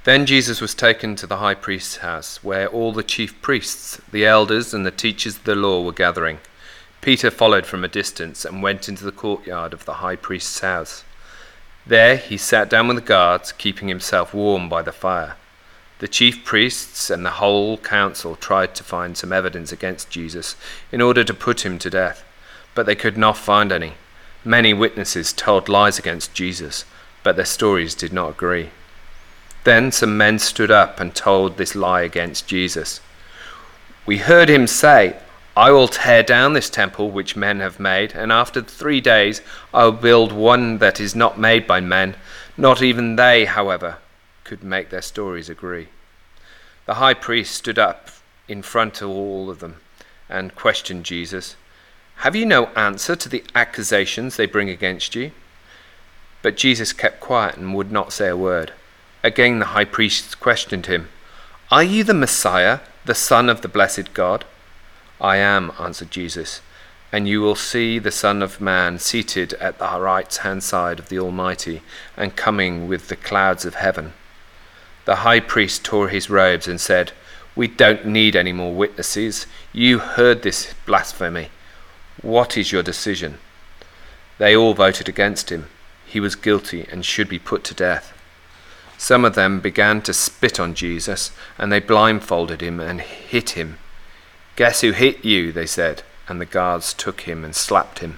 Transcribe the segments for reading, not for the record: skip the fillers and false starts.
Then Jesus was taken to the high priest's house, where all the chief priests, the elders, and the teachers of the law were gathering. Peter followed from a distance and went into the courtyard of the high priest's house. There he sat down with the guards, keeping himself warm by the fire. The chief priests and the whole council tried to find some evidence against Jesus in order to put him to death, but they could not find any. Many witnesses told lies against Jesus, but their stories did not agree. Then some men stood up and told this lie against Jesus. "We heard him say, 'I will tear down this temple which men have made, and after 3 days I will build one that is not made by men.' Not even they, however, could make their stories agree." The high priest stood up in front of all of them and questioned Jesus. "Have you no answer to the accusations they bring against you?" But Jesus kept quiet and would not say a word. Again the high priest questioned him. "Are you the Messiah, the Son of the blessed God?" "I am," answered Jesus, "and you will see the Son of Man seated at the right-hand side of the Almighty and coming with the clouds of heaven." The high priest tore his robes and said, "We don't need any more witnesses. You heard this blasphemy. What is your decision?" They all voted against him. He was guilty and should be put to death. Some of them began to spit on Jesus, and they blindfolded him and hit him. "Guess who hit you?" they said, and the guards took him and slapped him.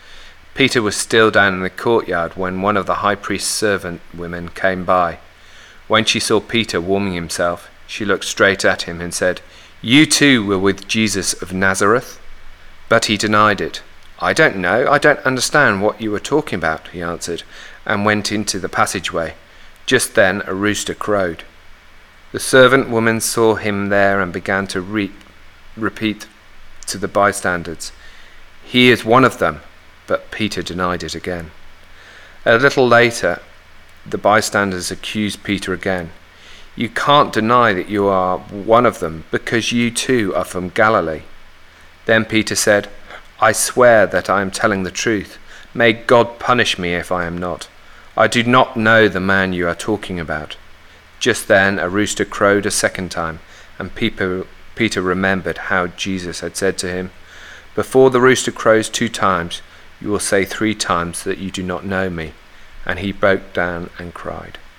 Peter was still down in the courtyard when one of the high priest's servant women came by. When she saw Peter warming himself, she looked straight at him and said, "You too were with Jesus of Nazareth?" But he denied it. "I don't know. I don't understand what you were talking about," he answered, and went into the passageway. Just then a rooster crowed. The servant woman saw him there and began to repeat to the bystanders, "He is one of them," but Peter denied it again. A little later, the bystanders accused Peter again. "You can't deny that you are one of them, because you too are from Galilee." Then Peter said, "I swear that I am telling the truth. May God punish me if I am not. I do not know the man you are talking about." Just then a rooster crowed a second time, and Peter remembered how Jesus had said to him, "Before the rooster crows 2 times, you will say 3 times that you do not know me." And he broke down and cried.